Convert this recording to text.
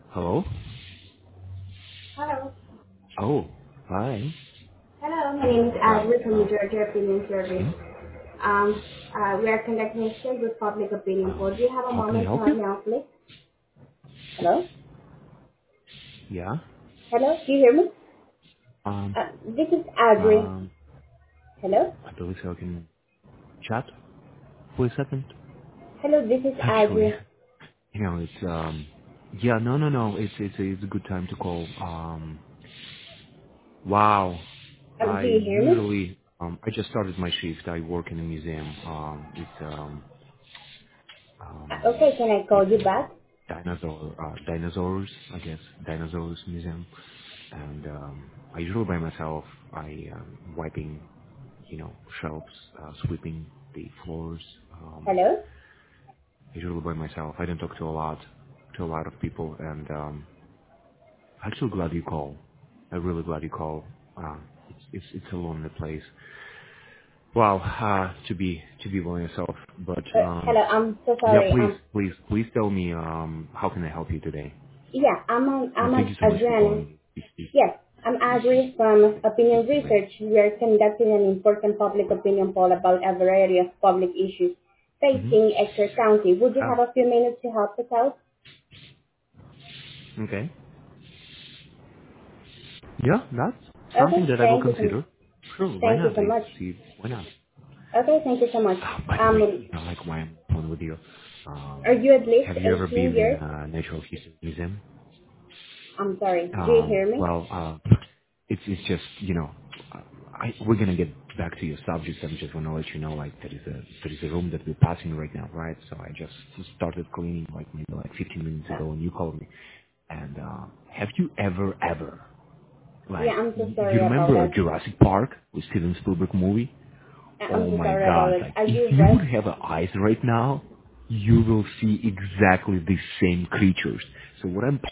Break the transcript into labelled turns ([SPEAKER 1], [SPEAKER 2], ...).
[SPEAKER 1] Hello?
[SPEAKER 2] Hello.
[SPEAKER 1] Oh, hi.
[SPEAKER 2] Hello, my name is
[SPEAKER 1] Well,
[SPEAKER 2] Adri from the Georgia Opinion Service.
[SPEAKER 1] hmm?
[SPEAKER 2] We are conducting a scheduled public opinion poll. Do you have a
[SPEAKER 1] How can I
[SPEAKER 2] moment to
[SPEAKER 1] help
[SPEAKER 2] help
[SPEAKER 1] you?
[SPEAKER 2] me out, please? Hello?
[SPEAKER 1] Yeah.
[SPEAKER 2] Hello? Do you hear me?
[SPEAKER 1] Um,
[SPEAKER 2] This is Adri.
[SPEAKER 1] um,
[SPEAKER 2] Hello?
[SPEAKER 1] I believe I can chat for a second.
[SPEAKER 2] Hello, this is
[SPEAKER 1] Actually,
[SPEAKER 2] Adri.
[SPEAKER 1] it's, yeah, no, it's a good time to call. Wow. I
[SPEAKER 2] Do you hear me?
[SPEAKER 1] usually, I just started my shift. I work in a museum.
[SPEAKER 2] Okay, can I call
[SPEAKER 1] It's
[SPEAKER 2] you back?
[SPEAKER 1] dinosaurs, I guess, dinosaurs museum. And I usually by myself. I wiping, shelves, sweeping the floors.
[SPEAKER 2] Hello?
[SPEAKER 1] Usually by myself. I don't talk to a lot of people. And actually glad you call. I'm really glad you call. It's a lonely place. Wow, to be by myself. But
[SPEAKER 2] Hello, I'm so
[SPEAKER 1] yeah,
[SPEAKER 2] sorry.
[SPEAKER 1] please tell me how can I help you today?
[SPEAKER 2] Yeah,
[SPEAKER 1] And thank you so much for
[SPEAKER 2] Adrian.
[SPEAKER 1] calling me.
[SPEAKER 2] Yes, I'm Adri from Opinion Research. We are conducting an important public opinion poll about a variety of public issues
[SPEAKER 1] Mm-hmm.
[SPEAKER 2] facing Exeter County. Would you have
[SPEAKER 1] Ah,
[SPEAKER 2] a few minutes to help us out?
[SPEAKER 1] okay. Yeah, that's something
[SPEAKER 2] Okay,
[SPEAKER 1] that I will consider. Sure, why
[SPEAKER 2] thank you
[SPEAKER 1] not?
[SPEAKER 2] so much.
[SPEAKER 1] Why not?
[SPEAKER 2] Okay, thank you so much.
[SPEAKER 1] By the way,
[SPEAKER 2] Um,
[SPEAKER 1] like why I'm on the phone with you.
[SPEAKER 2] are you at least
[SPEAKER 1] Have you ever
[SPEAKER 2] 18
[SPEAKER 1] been in
[SPEAKER 2] years?
[SPEAKER 1] a Natural History Museum?
[SPEAKER 2] I'm sorry, do you hear me?
[SPEAKER 1] Well, it's just we're gonna get back to your subject. I just want to let you know like there is a room that we're passing right now, right? So I just started cleaning like maybe like 15 minutes ago, and you called me. And have you ever
[SPEAKER 2] Yeah,
[SPEAKER 1] like
[SPEAKER 2] I'm so
[SPEAKER 1] you
[SPEAKER 2] sorry about
[SPEAKER 1] remember
[SPEAKER 2] that.
[SPEAKER 1] Jurassic Park with Steven Spielberg movie?
[SPEAKER 2] I'm
[SPEAKER 1] Oh
[SPEAKER 2] so
[SPEAKER 1] my
[SPEAKER 2] sorry about
[SPEAKER 1] God!
[SPEAKER 2] it.
[SPEAKER 1] Like
[SPEAKER 2] Are
[SPEAKER 1] if
[SPEAKER 2] you
[SPEAKER 1] you
[SPEAKER 2] rest?
[SPEAKER 1] would have eyes right now, you will see exactly the same creatures. So what I'm